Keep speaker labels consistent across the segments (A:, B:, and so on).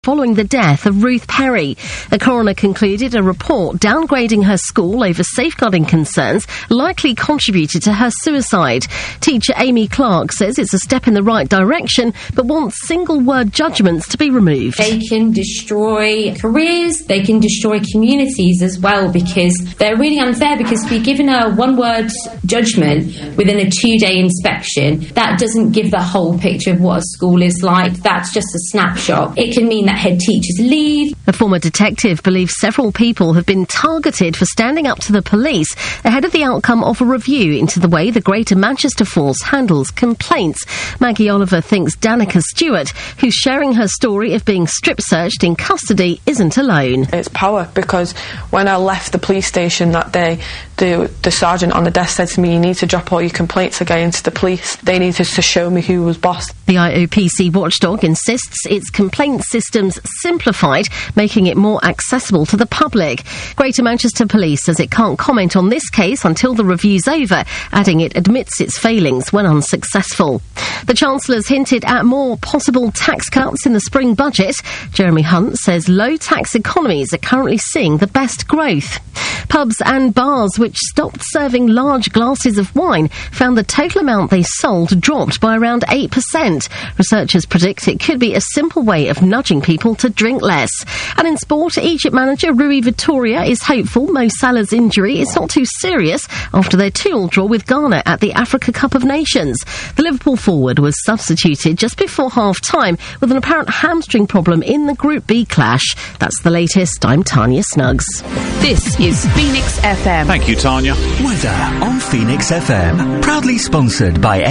A: following the death of Ruth Perry. A coroner concluded a report downgrading her school over safeguarding concerns likely contributed to her suicide. Teacher Amy Clark says it's a step in the right direction, but wants single-word judgments to be removed.
B: They can destroy careers, they can destroy communities as well, because they're really unfair, because to be given a one-word judgment within a 2-day inspection, that doesn't give the whole picture of what a school is like. That's just a snapshot. It can mean that head teachers leave.
A: A former detective believes several people have been targeted for standing up to the police ahead of the outcome of a review into the way the Greater Manchester Force handles complaints. Maggie Oliver thinks Danica Stewart, who's sharing her story of being strip-searched in custody, isn't alone.
C: It's power, because when I left the police station that day, the sergeant on the desk said to me, "You need to drop all your complaints against the police." They needed to show me who was boss.
A: The IOPC watchdog insists its complaint system's simplified, making it more accessible to the public. Greater Manchester Police says it can't comment on this case until the review's over, adding it admits its failings when unsuccessful. The Chancellor's hinted at more possible tax cuts in the spring budget. Jeremy Hunt says low-tax economies are currently seeing the best growth. Pubs and bars which stopped serving large glasses of wine found the total amount they sold dropped by around 8%. Researchers predict it could be a simple way of nudging people to drink less. And in sport, Egypt manager Rui Vitória is hopeful Mo Salah's injury is not too serious after their 2-2 draw with Ghana at the Africa Cup of Nations. The Liverpool forward was substituted just before half-time with an apparent hamstring problem in the Group B clash. That's the latest. I'm Tanya Snuggs.
D: This is Phoenix FM.
E: Thank you, Tanya.
F: Weather on Phoenix FM. Proudly sponsored by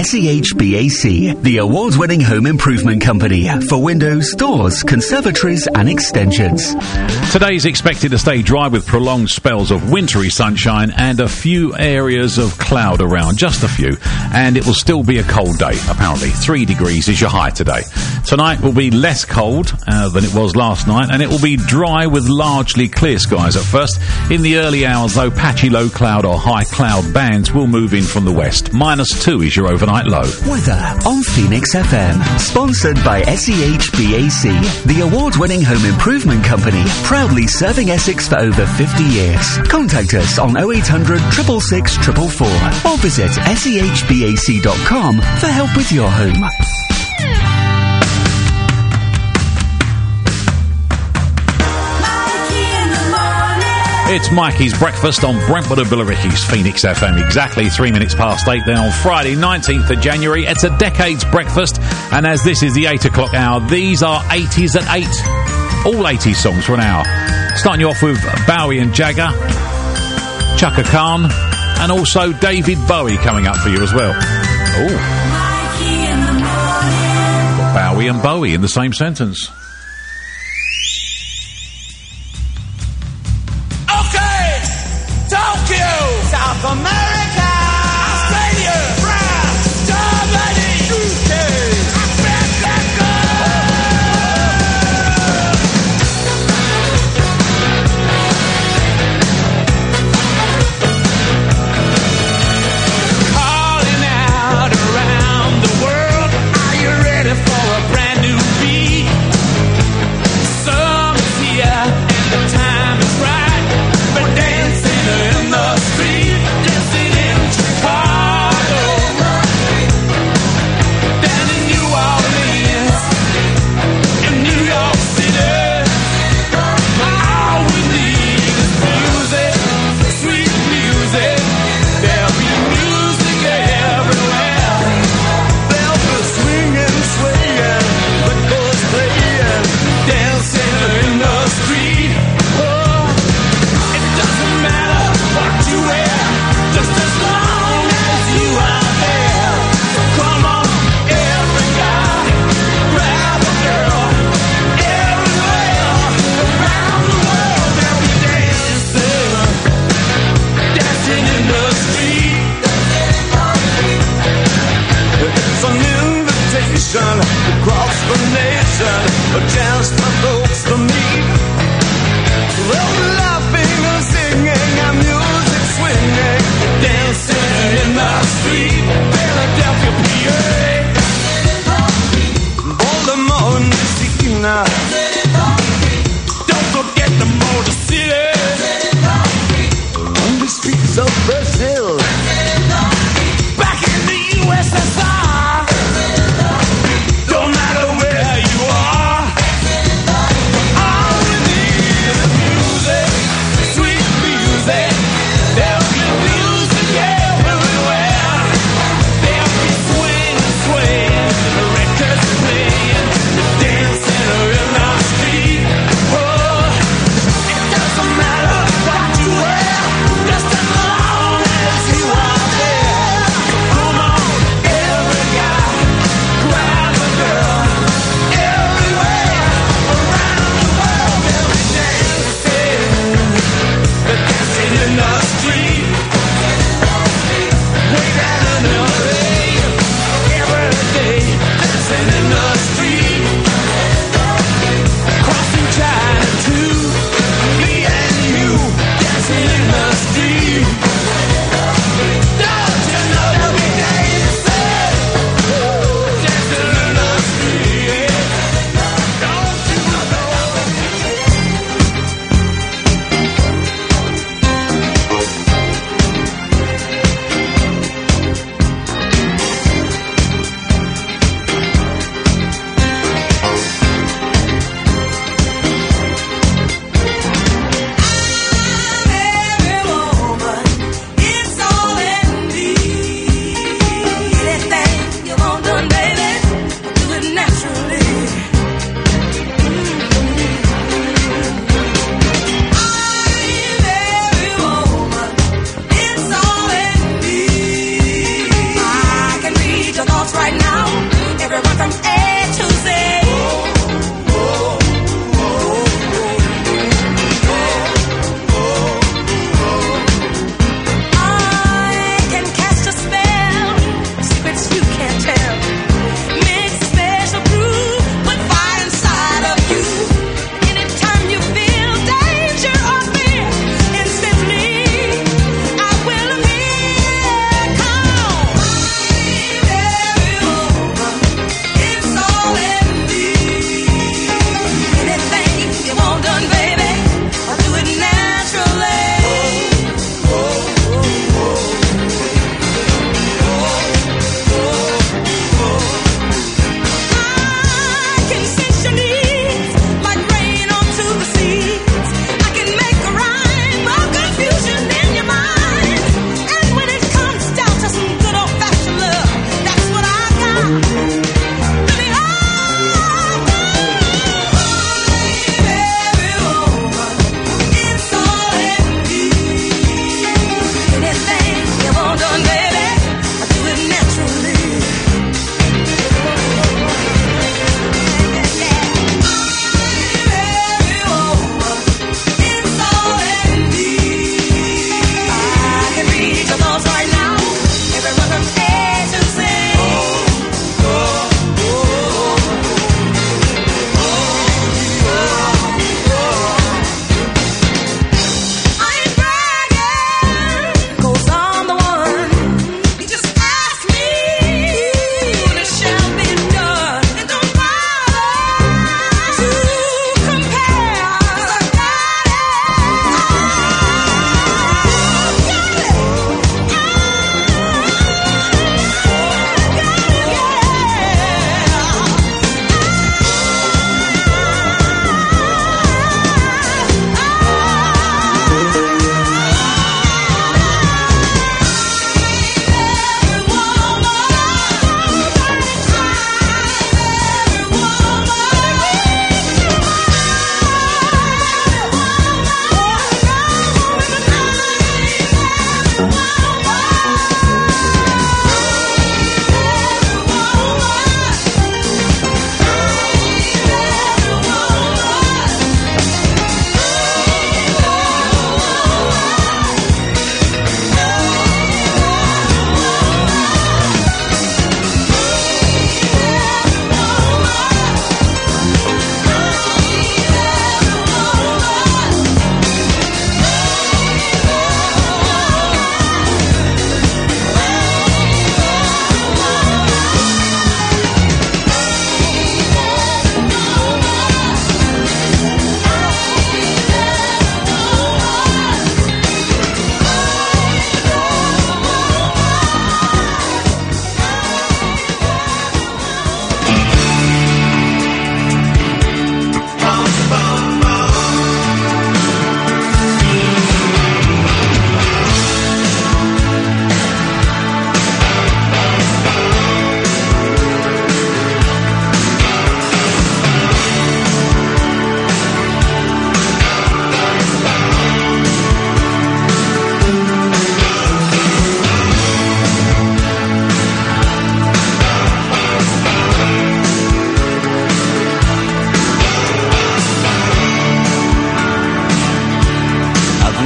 F: SEHBAC, the award-winning home improvement company for windows, doors, conservatories and extensions.
E: Today's expected to stay dry with prolonged spells of wintry sunshine and a few areas of cloud around, just a few. And it will still be a cold day, apparently. 3 degrees is your high today. Tonight will be less cold than it was last night, and it will be dry with largely clear skies at first. In the early hours, though, patchy low cloud or high cloud bands will move in from the west. -2 is your overnight low.
F: Weather on Phoenix FM. Sponsored by SEHBAC, the award-winning home improvement company, proudly serving Essex for over 50 years. Contact us on 0800 666 444 or visit SEHBAC.com for help with your home.
E: It's Mikey's Breakfast on Brentwood and Billericay's Phoenix FM. Exactly 3 minutes past 8 then on Friday, 19th of January. It's a decade's breakfast, and as this is the 8 o'clock hour, these are 80s at 8. All 80s songs for an hour. Starting you off with Bowie and Jagger, Chaka Khan, and also David Bowie coming up for you as well. Oh, Bowie and Bowie in the same sentence.
G: South America, Australia, France, Germany, UK, Mexico. Calling out around the world, are you ready for a brand new beat? Summer's here and the time is right for dancing in the street. Dancing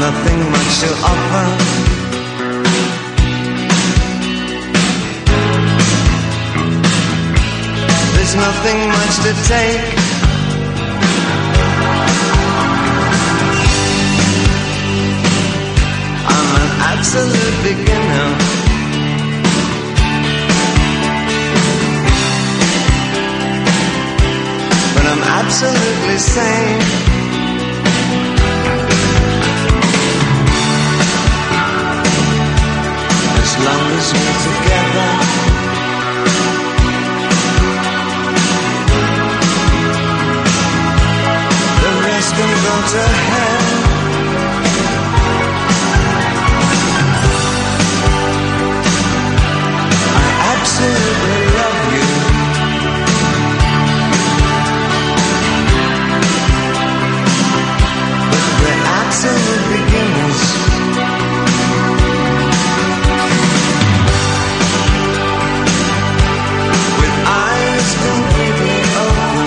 H: nothing much to offer. There's nothing much to take. I'm an absolute beginner. But I'm absolutely sane. As long as we're together. Can go to hell. I absolutely love you. But we're absolute beginners. With eyes completely open.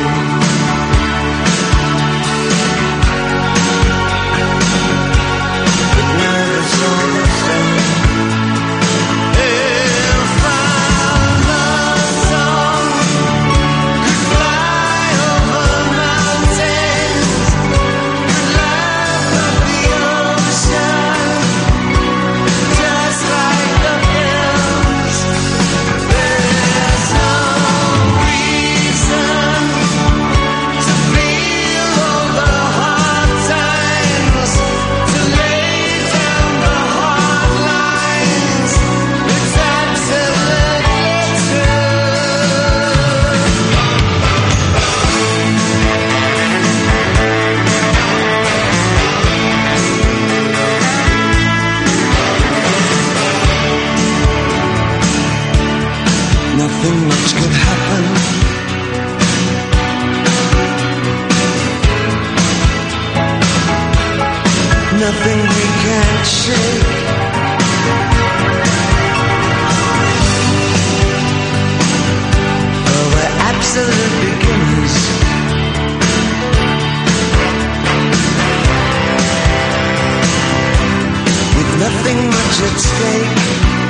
H: Nothing much could happen. Nothing we can't shake. Oh, we're absolute beginners. With nothing much at stake.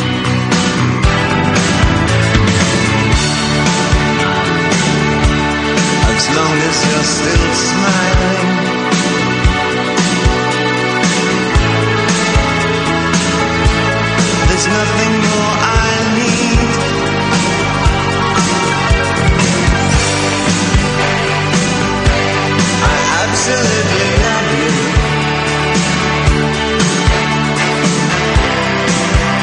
H: As long as you're still smiling. There's nothing more I need. I absolutely love you.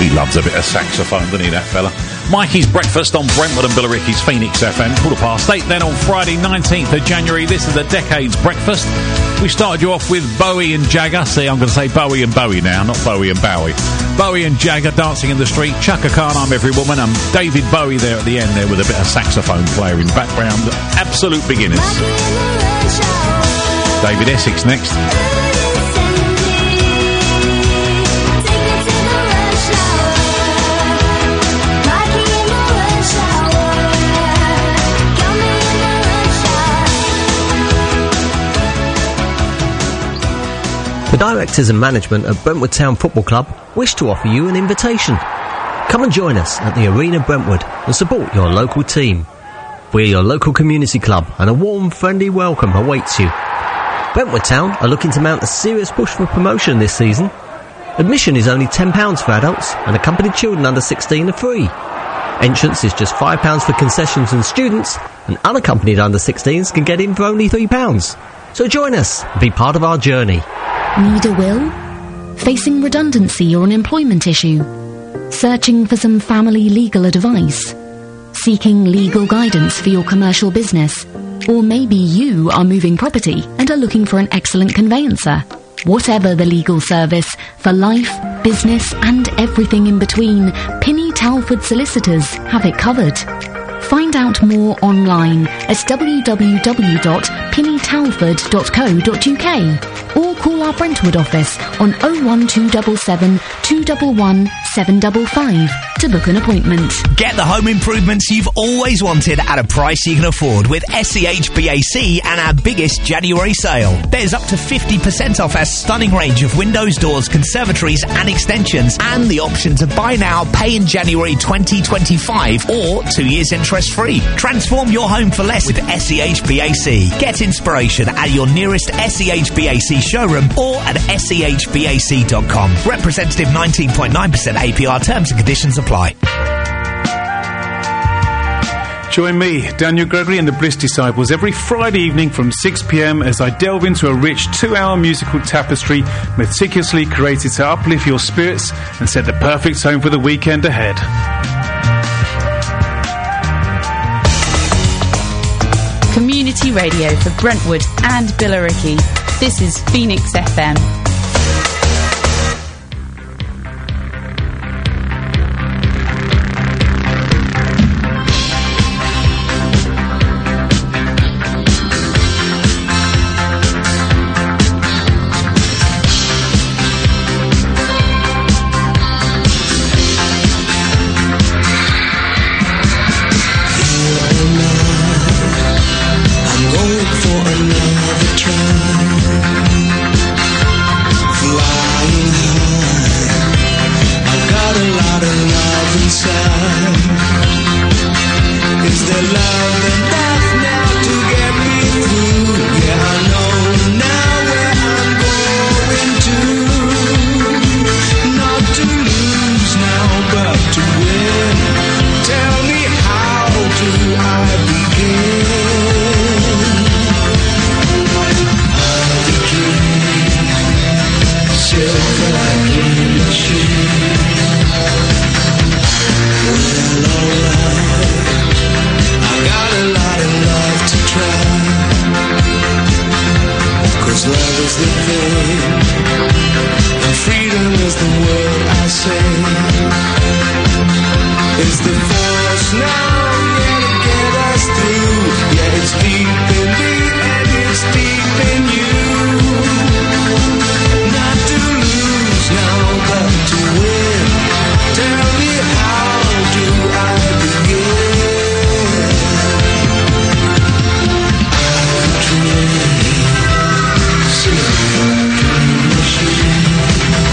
E: He loves a bit of saxophone, doesn't he, that fella? Mikey's Breakfast on Brentwood and Billericay's Phoenix FM, 8:15. Then on Friday, 19th of January, this is the Decades Breakfast. We started you off with Bowie and Jagger. See, I'm going to say Bowie and Bowie now, not Bowie and Bowie. Bowie and Jagger dancing in the street. Chaka Khan, I'm Every Woman. And David Bowie there at the end there with a bit of saxophone player in the background. Absolute beginners. David Essex next.
I: The directors and management of Brentwood Town Football Club wish to offer you an invitation. Come and join us at the Arena Brentwood and support your local team. We're your local community club and a warm, friendly welcome awaits you. Brentwood Town are looking to mount a serious push for promotion this season. Admission is only £10 for adults and accompanied children under 16 are free. Entrance is just £5 for concessions and students, and unaccompanied under 16s can get in for only £3. So join us and be part of our journey.
J: Need a will? Facing redundancy or an employment issue? Searching for some family legal advice? Seeking legal guidance for your commercial business? Or maybe you are moving property and are looking for an excellent conveyancer? Whatever the legal service, for life, business and everything in between, Pinny Talford Solicitors have it covered. Find out more online at www.pinnytalford.co.uk or call our Brentwood office on 01277 211 755 to book an appointment.
K: Get the home improvements you've always wanted at a price you can afford with SEHBAC and our biggest January sale. There's up to 50% off our stunning range of windows, doors, conservatories and extensions, and the option to buy now, pay in January 2025 or 2 years interest free. Transform your home for less with SEHBAC. Get inspiration at your nearest SEHBAC showroom or at SEHBAC.com. Representative 19.9% APR, terms and conditions apply.
L: Join me, Daniel Gregory and the Bliss Disciples every Friday evening from 6 p.m. as I delve into a rich 2-hour musical tapestry meticulously created to uplift your spirits and set the perfect tone for the weekend ahead.
D: Community radio for Brentwood and Billericay. This is Phoenix FM.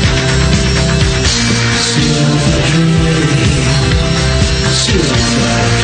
G: Silver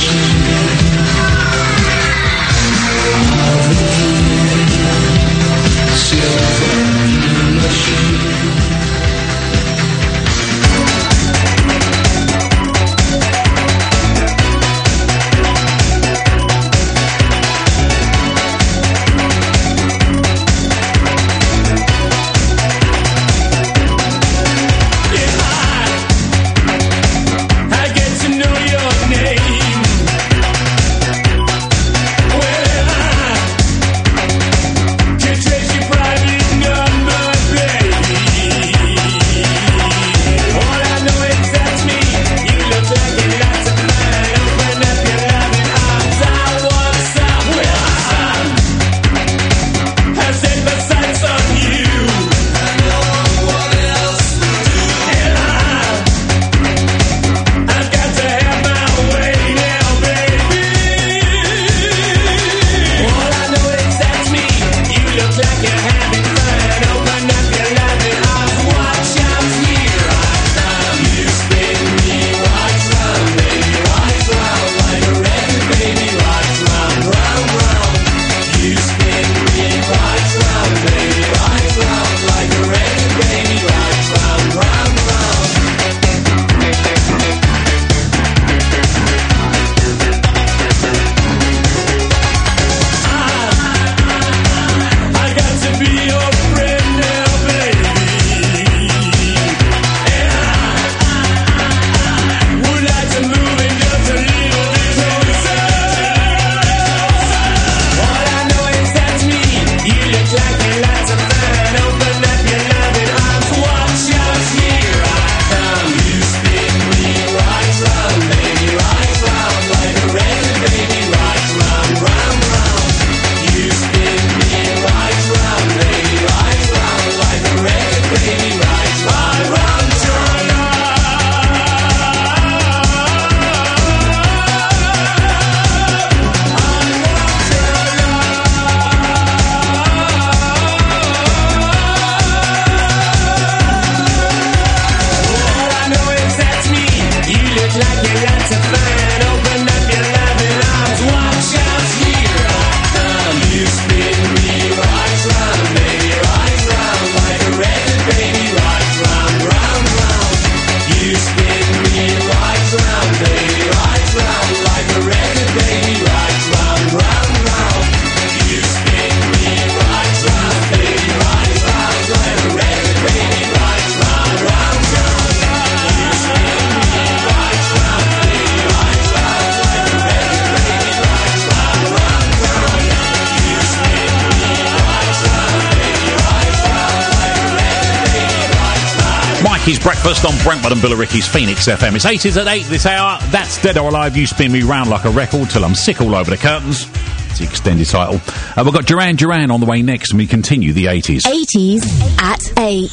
E: Mikey's Breakfast on Brentwood and Billericay's Phoenix FM. It's 80s at 8 this hour. That's Dead or Alive. You spin me round like a record till I'm sick all over the curtains. It's the extended title. We've got Duran Duran on the way next, and we continue the 80s.
J: 80s at 8.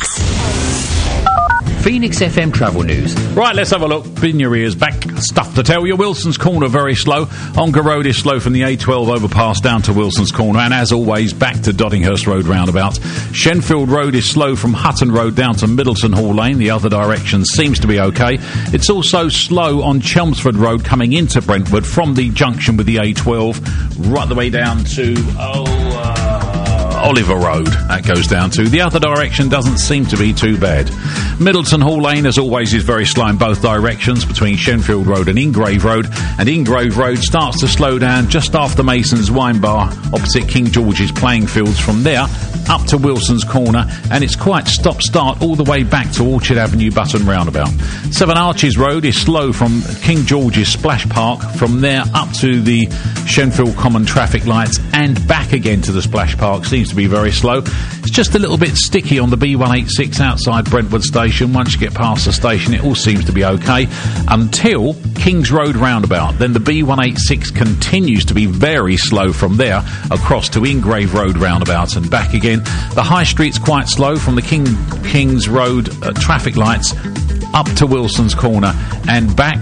M: Phoenix FM travel news.
E: Right, let's have a look. In your ears, back stuff to tell you. Wilson's Corner very slow. Ongar Road is slow from the A12 overpass down to Wilson's Corner, and as always, back to Doddinghurst Road roundabout. Shenfield Road is slow from Hutton Road down to Middleton Hall Lane. The other direction seems to be okay. It's also slow on Chelmsford Road coming into Brentwood from the junction with the A12 right the way down to Oliver Road, that goes down to. The other direction doesn't seem to be too bad. Middleton Hall Lane, as always, is very slow in both directions between Shenfield Road and Ingrave Road. And Ingrave Road starts to slow down just after Mason's Wine Bar, opposite King George's playing fields. From there up to Wilson's Corner, and it's quite stop-start all the way back to Orchard Avenue Button Roundabout. Seven Arches Road is slow from King George's Splash Park. From there up to the Shenfield Common traffic lights and back again to the Splash Park. Seems to be very slow. It's just a little bit sticky on the B186 outside Brentwood Station. Once you get past the station, it all seems to be okay until Kings Road Roundabout. Then the B186 continues to be very slow from there across to Ingrave Road Roundabout and back again. The High Street's quite slow from the Kings Road traffic lights up to Wilson's Corner and back.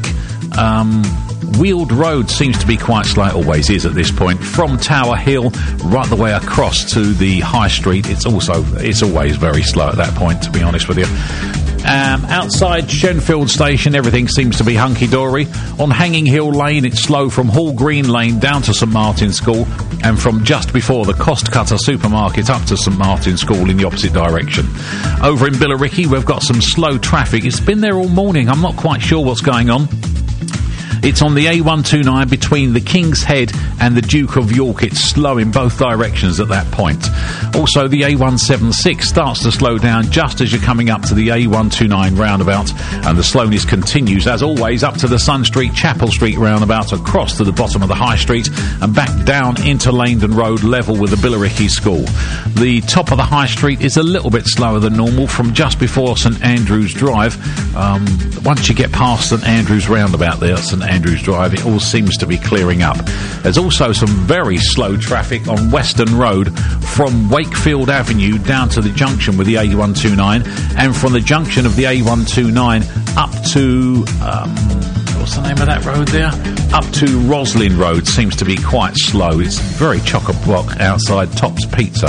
E: Weald Road seems to be quite slow, it always is at this point. From Tower Hill right the way across to the High Street, it's always very slow at that point, to be honest with you. Outside Shenfield Station, everything seems to be hunky-dory. On Hanging Hill Lane, it's slow from Hall Green Lane down to St Martin's School, and from just before the Cost Cutter supermarket up to St Martin's School in the opposite direction. Over in Billericay, we've got some slow traffic. It's been there all morning. I'm not quite sure what's going on. It's on the A129 between the King's Head and the Duke of York. It's slow in both directions at that point. Also, the A176 starts to slow down just as you're coming up to the A129 roundabout, and the slowness continues, as always, up to the Sun Street, Chapel Street roundabout, across to the bottom of the High Street, and back down into Langdon Road, level with the Billericay School. The top of the High Street is a little bit slower than normal from just before St Andrews Drive. Once you get past St Andrews roundabout there, St Andrews Drive, it all seems to be clearing up. There's also some very slow traffic on Western Road from Wakefield Avenue down to the junction with the A129, and from the junction of the A129 up to what's the name of that road there? Up to Roslin Road seems to be quite slow. It's very chock-a-block outside Tops Pizza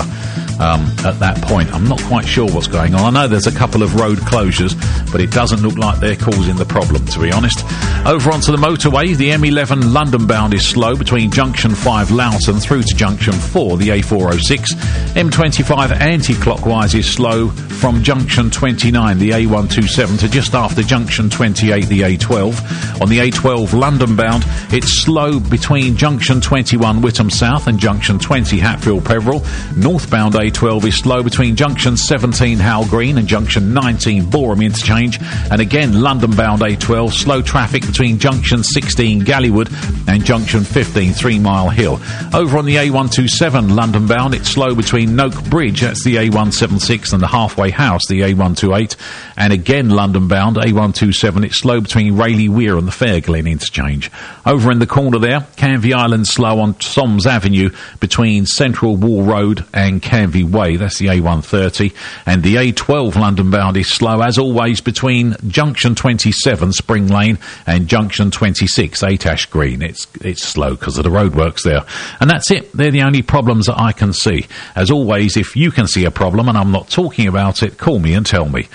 E: at that point. I'm not quite sure what's going on. I know there's a couple of road closures, but it doesn't look like they're causing the problem, to be honest. Over onto the motorway, the M11 London bound is slow between Junction 5 Loughton through to Junction 4, the A406. M25 anti-clockwise is slow from Junction 29, the A127, to just after Junction 28, the A12. On the A12 London bound, it's slow between Junction 21 Whittam South and Junction 20 Hatfield Peveril. Northbound A12 is slow between Junction 17 Howell Green and Junction 19 Boreham Interchange. And again, London bound A12, slow traffic between Junction 16 Gallywood and Junction 15 3 Mile Hill. Over on the A127 London bound, it's slow between Noak Bridge, that's the A176, and the Halfway House, the A128. And again, London bound A127, it's slow between Rayleigh Weir and the Fairglen Interchange. Over in the corner there, Canvey Island slow on Soms Avenue between Central Wall Road and Canvey Way, that's the A130. And the A12 London bound is slow, as always, between Junction 27 Spring Lane and Junction 26 8 Ash Green. It's slow because of the roadworks there. And that's it. They're the only problems that I can see. As always, if you can see a problem and I'm not talking about it, call me and tell me.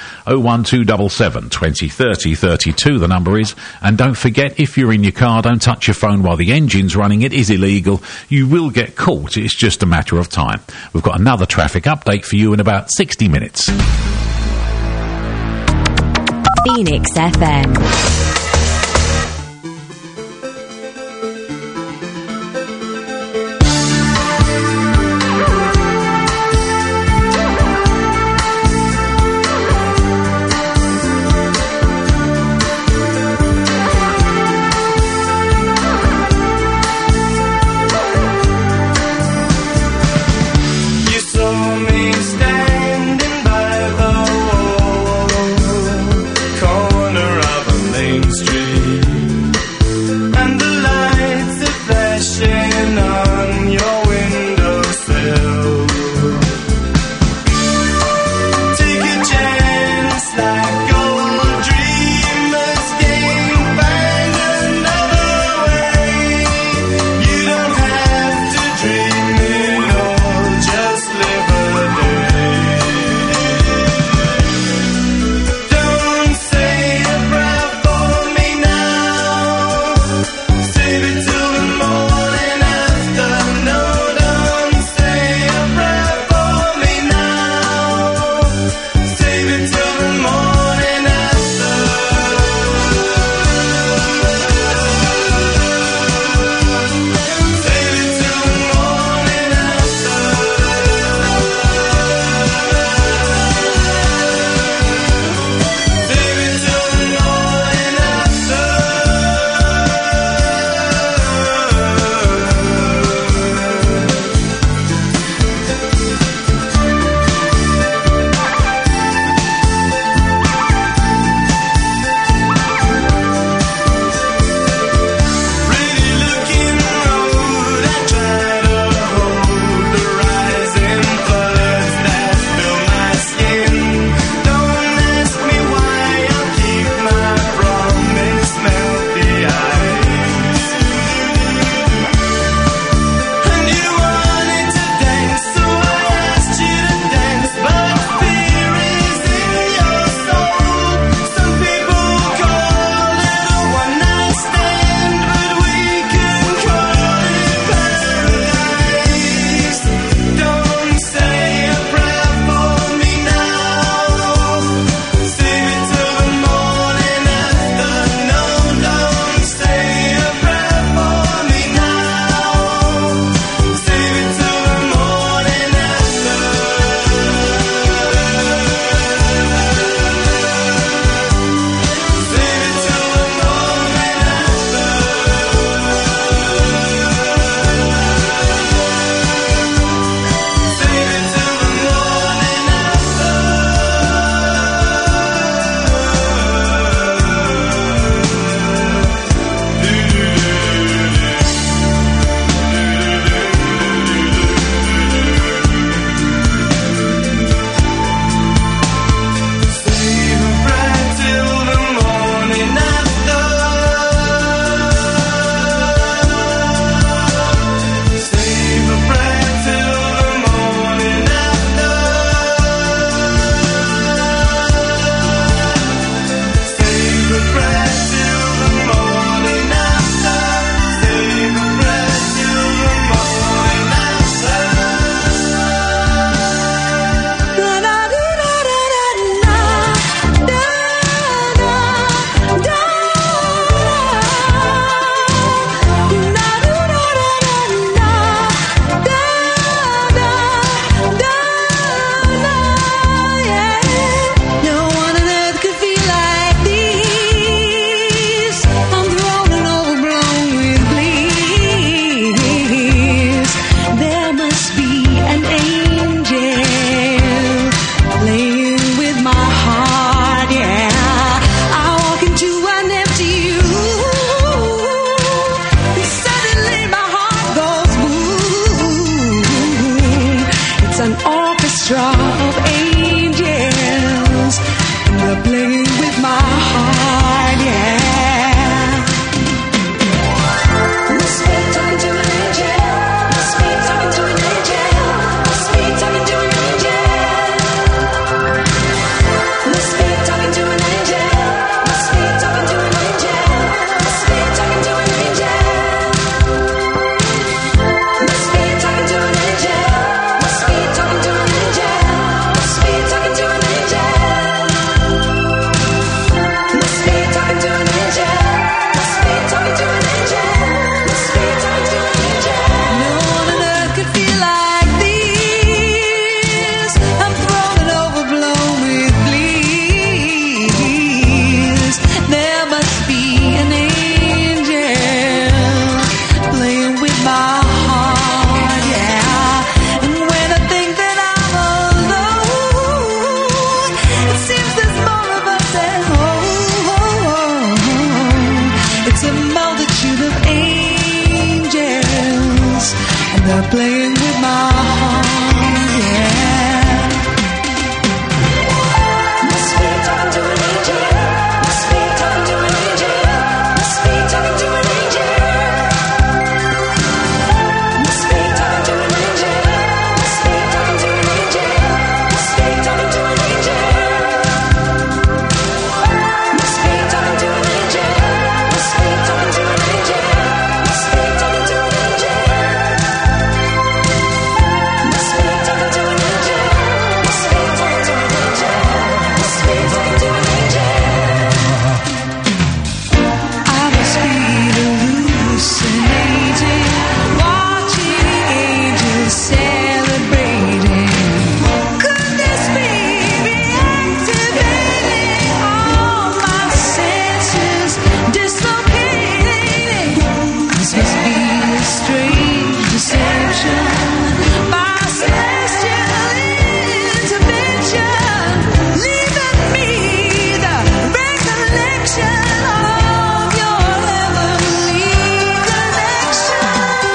E: 01277 20 30 32, the number is. And don't forget, if you're in your car, don't touch your phone while the engine's running. It is illegal. You will get caught. It's just a matter of time. We've got another traffic update for you in about 60 minutes.
M: Phoenix FM.
H: Corner of a main
N: They're playing with my heart, yeah. Must be talking to an angel. Must be talking to an angel. Must be talking to an angel. Must be talking to an angel. Must be talking to an angel. Must be talking to an angel. Must be talking to an angel. Must be talking to an angel. Must be talking to an angel. Must be talking to an angel. Must be talking to an angel. Must be talking to an angel. I must be hallucinating, watching angels celebrating. Could this be reactivating all my senses, dislocating? This must be a strange deception, my celestial intervention, leaving me the recollection of your heavenly connection.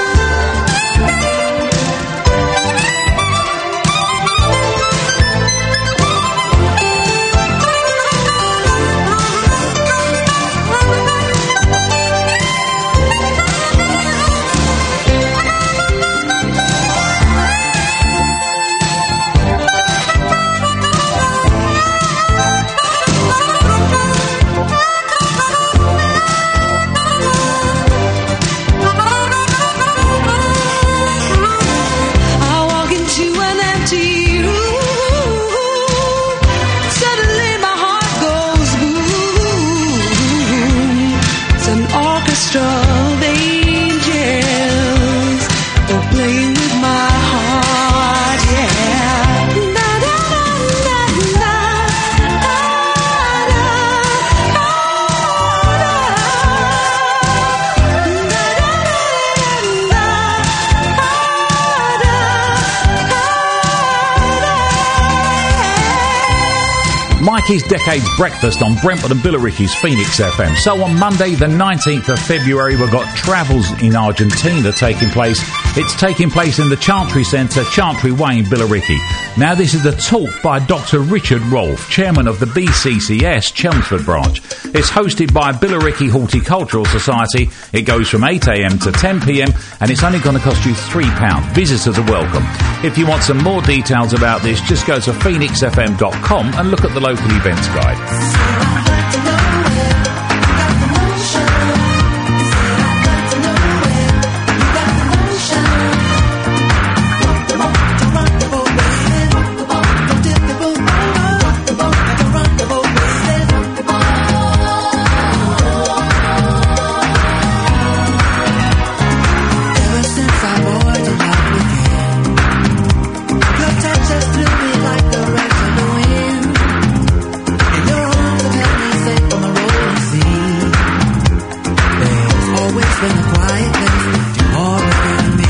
N: I walk into an empty room. Suddenly my heart goes boom. It's an orchestra of angels. They're playing with my heart, yeah. Na na na na na.
E: Mikey's Decades Breakfast on Brentwood and Billericay's Phoenix FM. So on Monday, the 19th of February, we've got Travels in Argentina taking place. It's taking place in the Chantry Centre, Chantry Way in Billericay. Now, this is a talk by Dr. Richard Rolfe, chairman of the BCCS Chelmsford branch. It's hosted by Billericay Horticultural Society. It goes from 8 a.m. to 10 p.m. and it's only going to cost you £3. Visitors are welcome. If you want some more details about this, just go to phoenixfm.com and look at the local events guide.
N: Ever since I boarded up with you, your touch has threw me like the rays of the wind. And your arms have held me safe from the rolling sea. There's always been a quiet place you've always given me.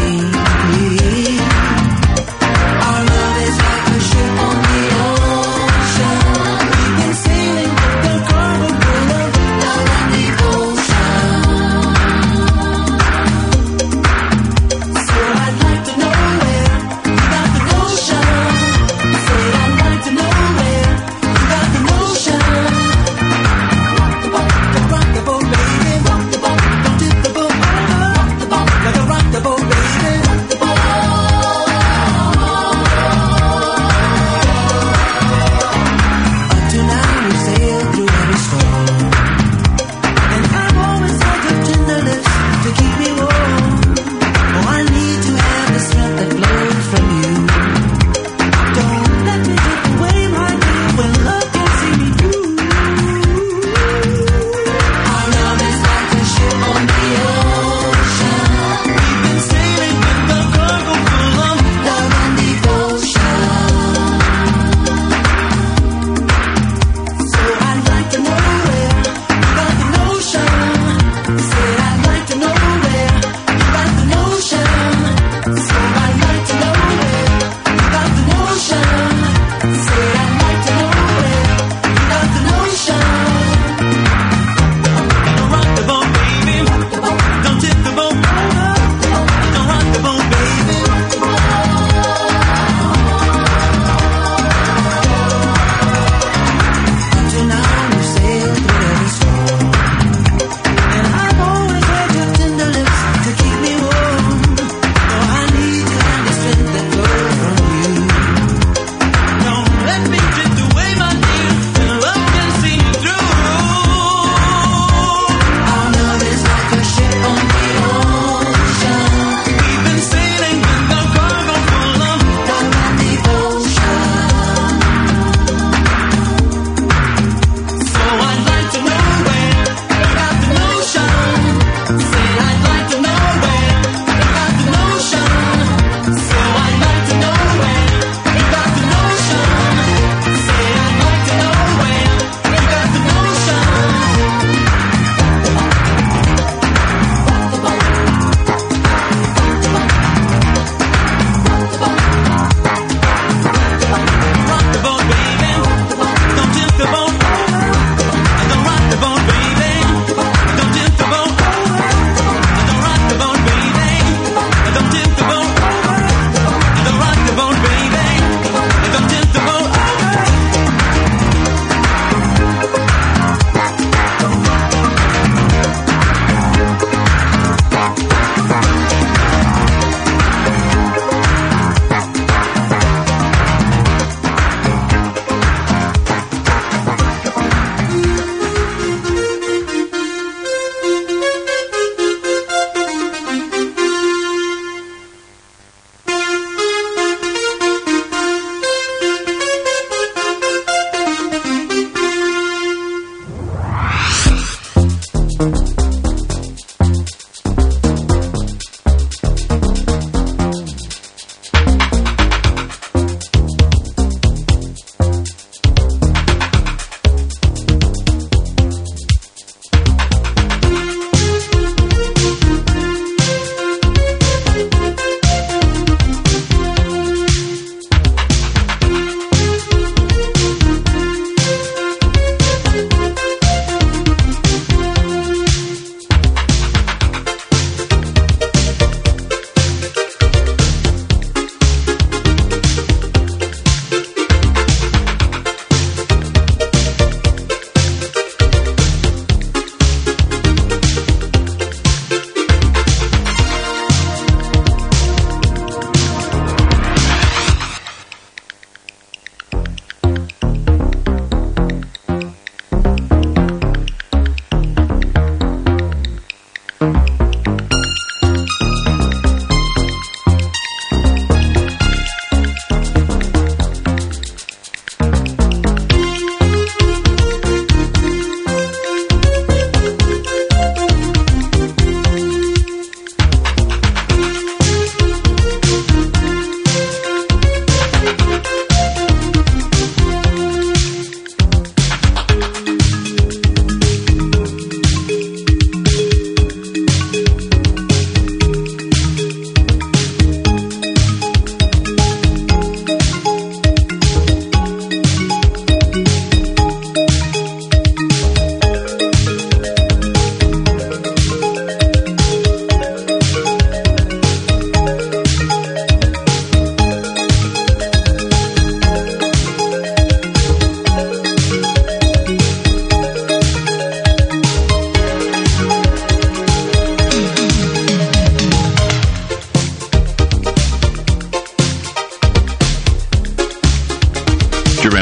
N: Our love is like a ship on the ocean. We've been sailing the cargo full of down on the ocean. So I'd like to know where you got the notion. Said I'd like to know where you got the notion. Rock the boat, baby, rock the boat, don't tip the boat. Rock the boat like a rock the boat.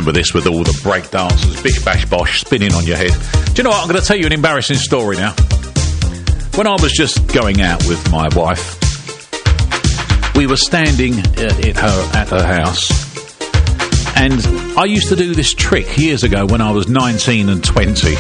E: remember this with all the break dancers, bish bash bosh, spinning on your head. Do you know what? I'm going to tell you an embarrassing story now. When I was just going out with my wife, we were standing at her house, and I used to do this trick years ago when I was 19 and 20.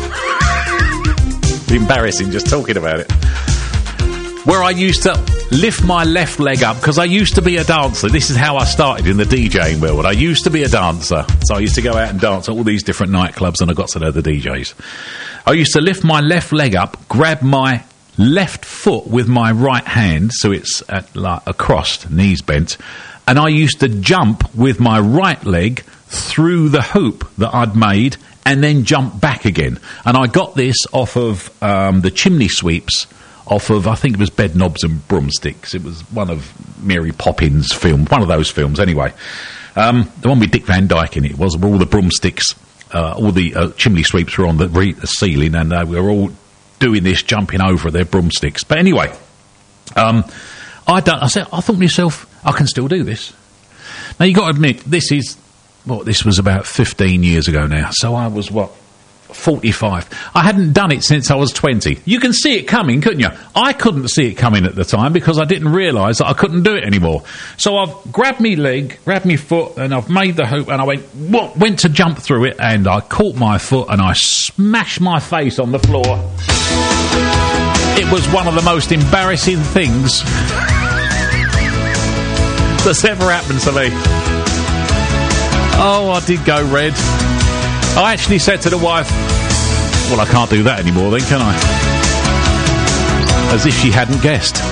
E: Embarrassing just talking about it. Where I used to lift my left leg up, because I used to be a dancer. This is how I started in the DJing world. I used to be a dancer. So I used to go out and dance at all these different nightclubs, and I got to know the DJs. I used to lift my left leg up, grab my left foot with my right hand, so it's across, knees bent, and I used to jump with my right leg through the hoop that I'd made and then jump back again. And I got this off of the Chimney Sweeps, off of, I think it was Bed Knobs and Broomsticks. It was one of Mary Poppins' films, one of those films anyway. The one with Dick Van Dyke in it was, where all the broomsticks, all the chimney sweeps were on the ceiling, and we were all doing this, jumping over their broomsticks. But anyway, I thought to myself, I can still do this. Now, you got to admit, this was about 15 years ago now. So I was, 45. I hadn't done it since I was 20. You can see it coming, couldn't you? I couldn't see it coming at the time because I didn't realise that I couldn't do it anymore. So I've grabbed me leg, grabbed me foot, and I've made the hoop, and I went to jump through it, and I caught my foot, and I smashed my face on the floor. It was one of the most embarrassing things that's ever happened to me. Oh, I did go red. I actually said to the wife, well, I can't do that anymore then, can I? As if she hadn't guessed.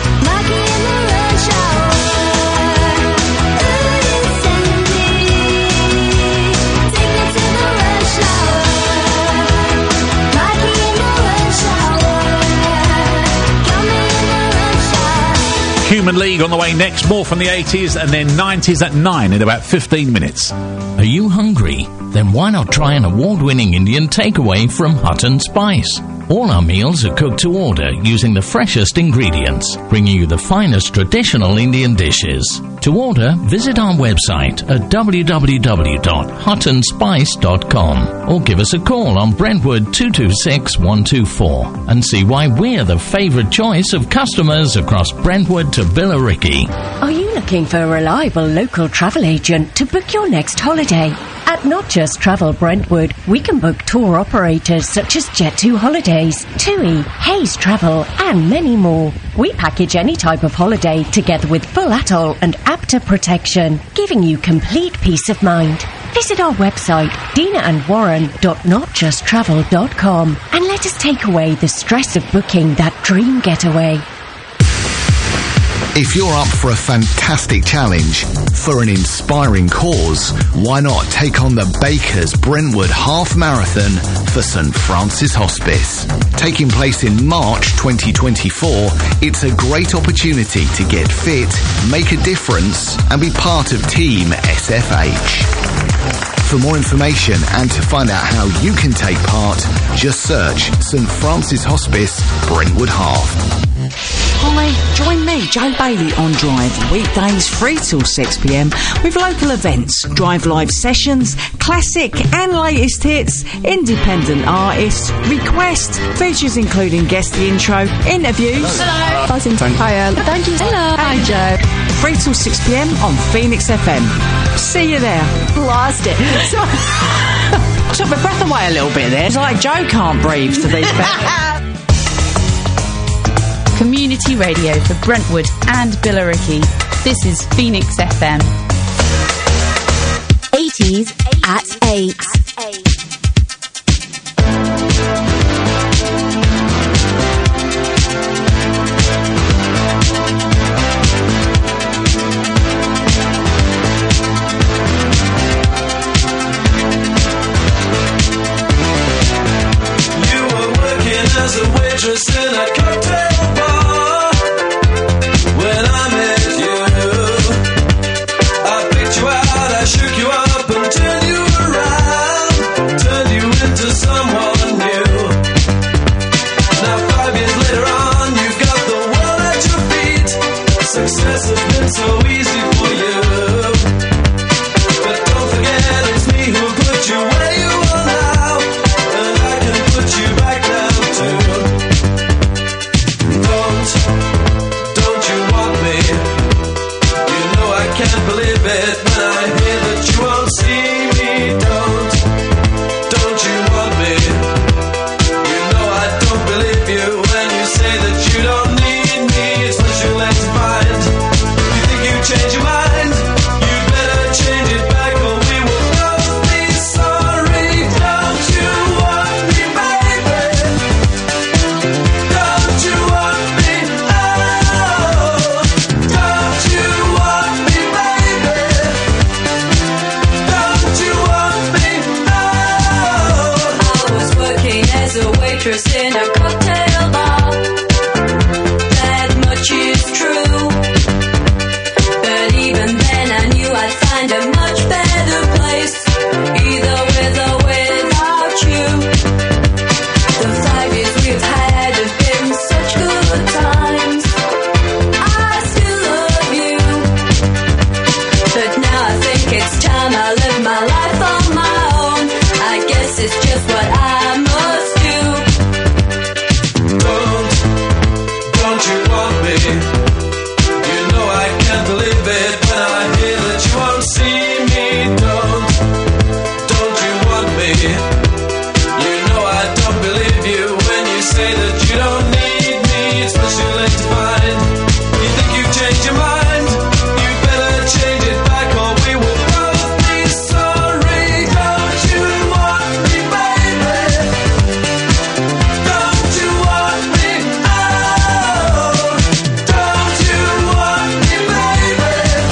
E: Human League on the way next. More from the 80s and then 90s at 9 in about 15 minutes.
O: Are you hungry? Then why not try an award-winning Indian takeaway from Hutton Spice? All our meals are cooked to order using the freshest ingredients, bringing you the finest traditional Indian dishes. To order, visit our website at www.huttonspice.com or give us a call on Brentwood 226 124 and see why we're the favourite choice of customers across Brentwood to Billericay.
P: Are you looking for a reliable local travel agent to book your next holiday? At Not Just Travel Brentwood, we can book tour operators such as Jet2 Holidays, TUI, Hayes Travel, and many more. We package any type of holiday together with full atoll and APTA protection, giving you complete peace of mind. Visit our website, dinaandwarren.notjusttravel.com, and let us take away the stress of booking that dream getaway.
Q: If you're up for a fantastic challenge, for an inspiring cause, why not take on the Bakers Brentwood Half Marathon for St Francis Hospice? Taking place in March 2024, it's a great opportunity to get fit, make a difference, and be part of Team SFH. For more information and to find out how you can take part, just search St Francis Hospice Brentwood Half.
R: Hi, join me, Joe Bailey, on Drive, weekdays 3 till 6pm, with local events, Drive Live sessions, classic and latest hits, independent artists, request, features including guest the intro, interviews.
S: Hello.
R: Buzzing.
S: Hiya. Thank you. Hello.
R: Hey, Joe. 3 till 6pm on Phoenix FM. See you there.
S: Blast it.
R: Took my breath away a little bit there. It's like Joe can't breathe to these better.
D: Community radio for Brentwood and Billericay. This is Phoenix FM.
J: 80s at 8.
G: You were working as a waitress in a cocktail bar when I met you. I picked you out, I shook you up and turned you around. want me. You know I can't believe it when I hear that you won't see me. Don't you want me? You know I don't believe you when you say that you don't need me. It's much too late to find. You think you've changed your mind? You better change it back or we will both be sorry. Don't you want me, baby? Don't you want me? Oh, don't you want me, baby?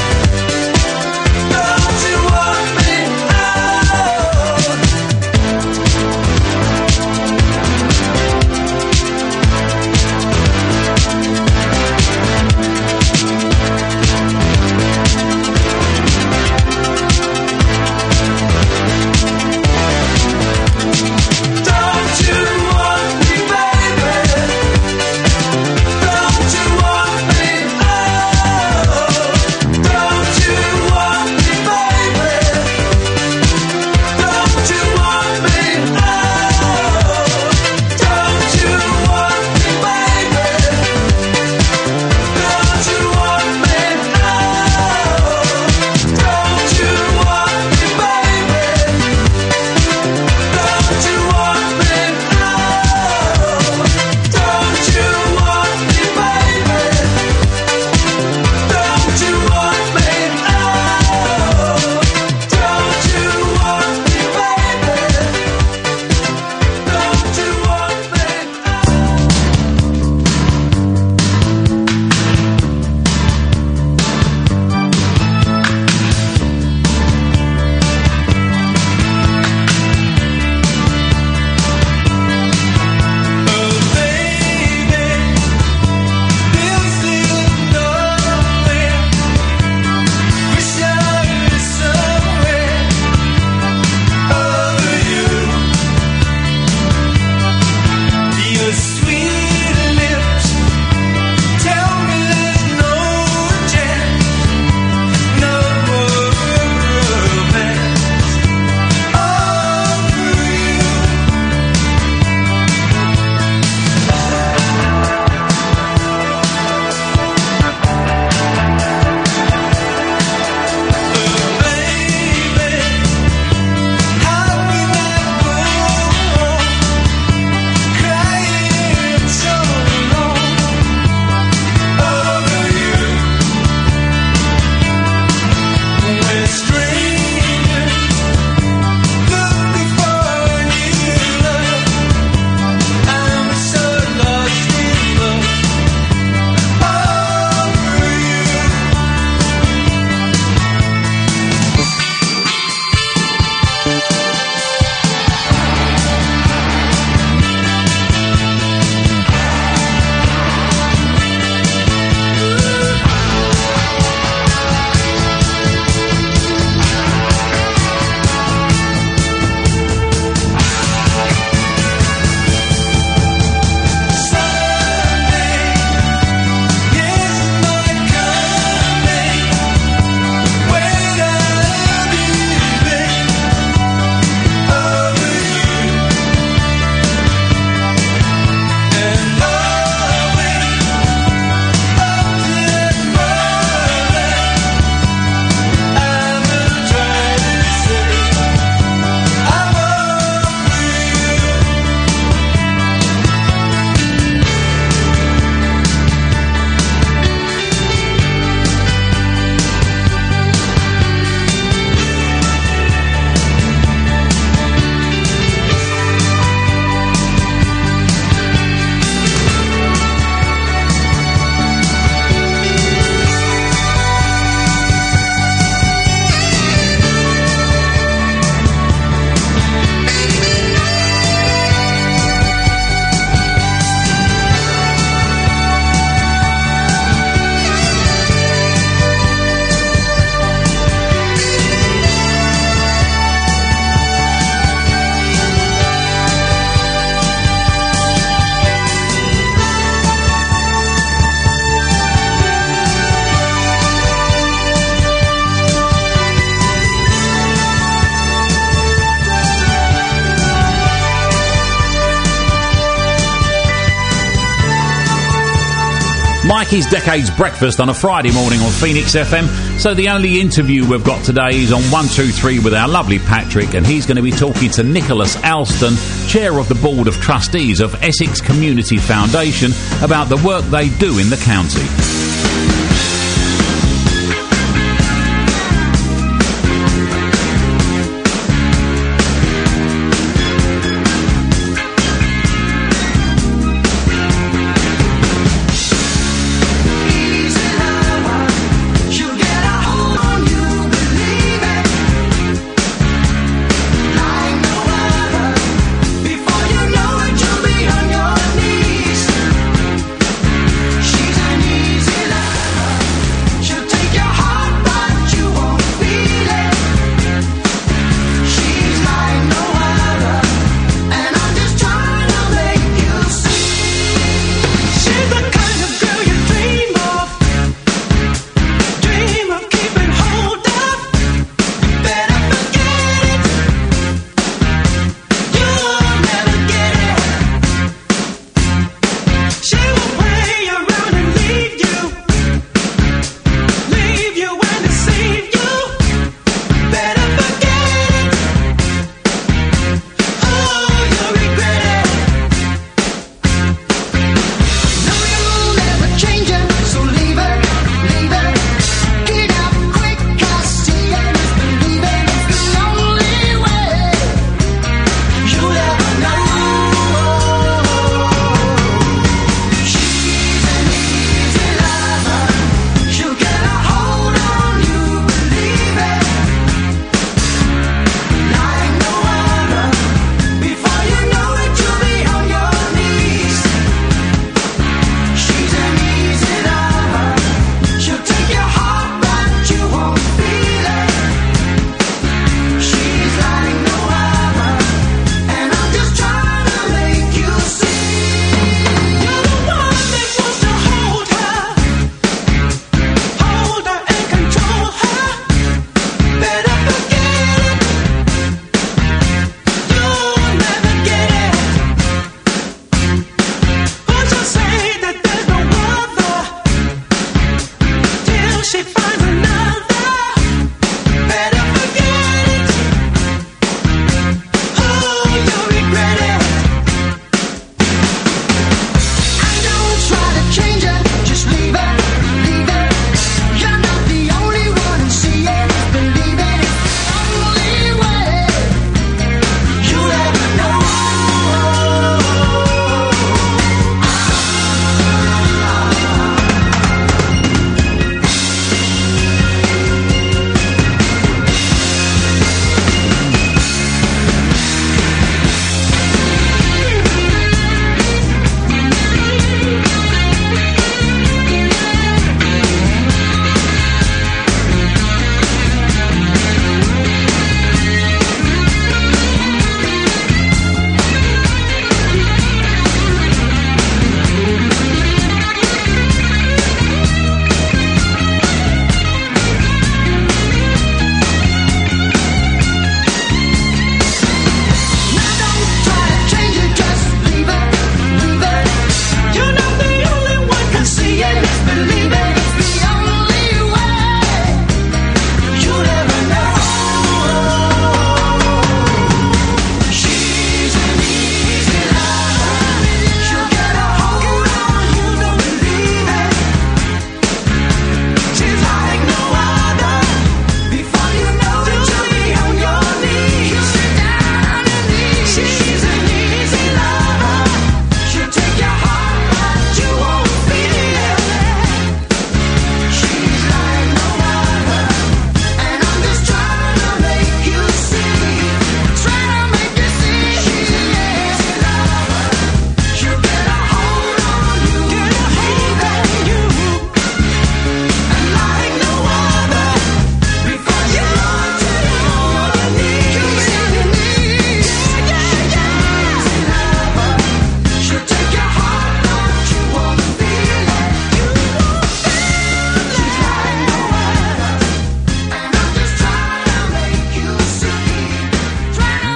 E: Mackie's Decades Breakfast on a Friday morning on Phoenix FM. So the only interview we've got today is on 123 with our lovely Patrick, and he's going to be talking to Nicholas Alston, Chair of the Board of Trustees of Essex Community Foundation, about the work they do in the county.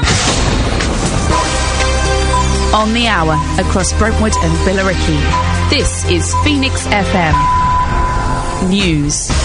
D: On the hour, across Brentwood and Billericay. This is Phoenix FM News.